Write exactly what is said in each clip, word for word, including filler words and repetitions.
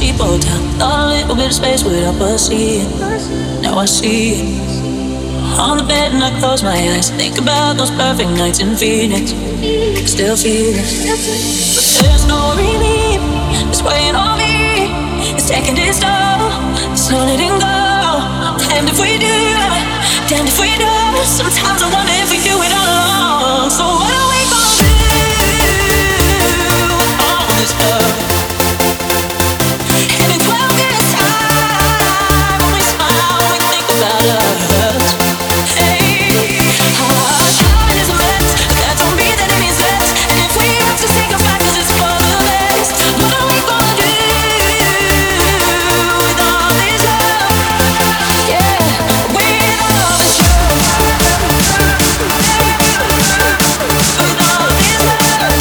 steeple town. Thought a little bit of space would help us see it. Now I see it. On the bed and I close my eyes. Think about those perfect nights in Phoenix. Still feel it. But there's no relief. It's weighing on me. It's taking its toll. There's no letting go. And if we do, damned if we do. Sometimes I wonder if we do it all along. So what are we gonna do with all this love? And in twelve years time, when we smile, when we think about us. Hey, our time is a mess. That don't mean that it means less. And if we have to say goodbye 'cause it's for the best, what are we gonna do with all this love? Yeah, with all this love. With all this love.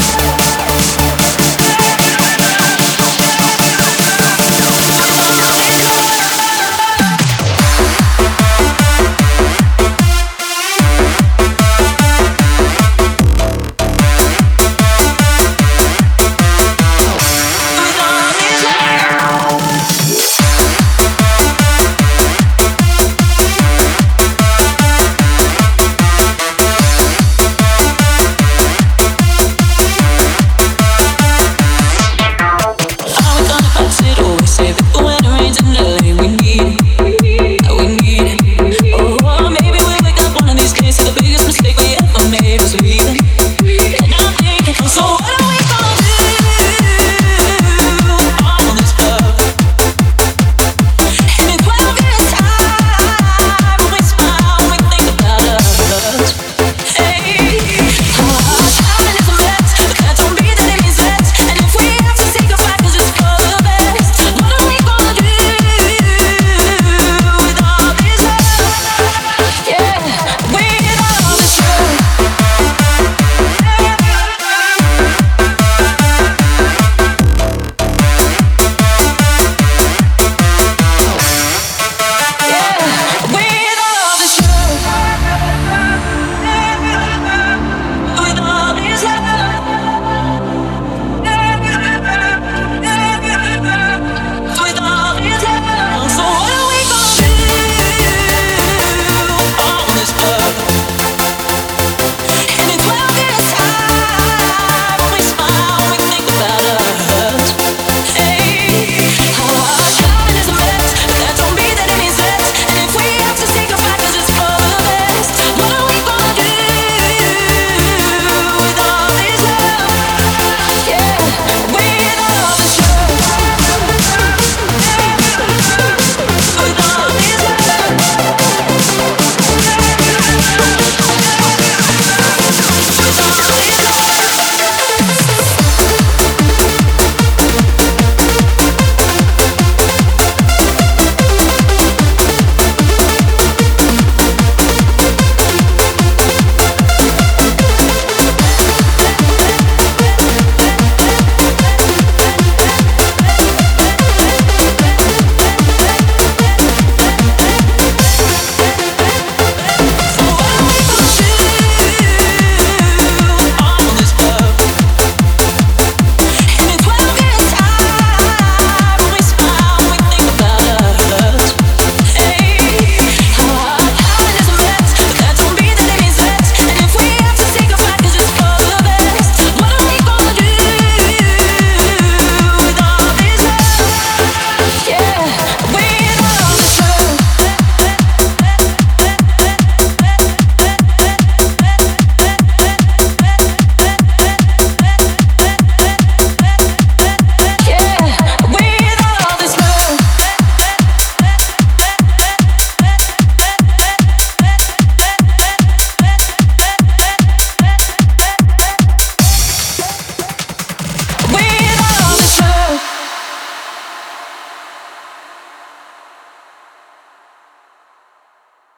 So what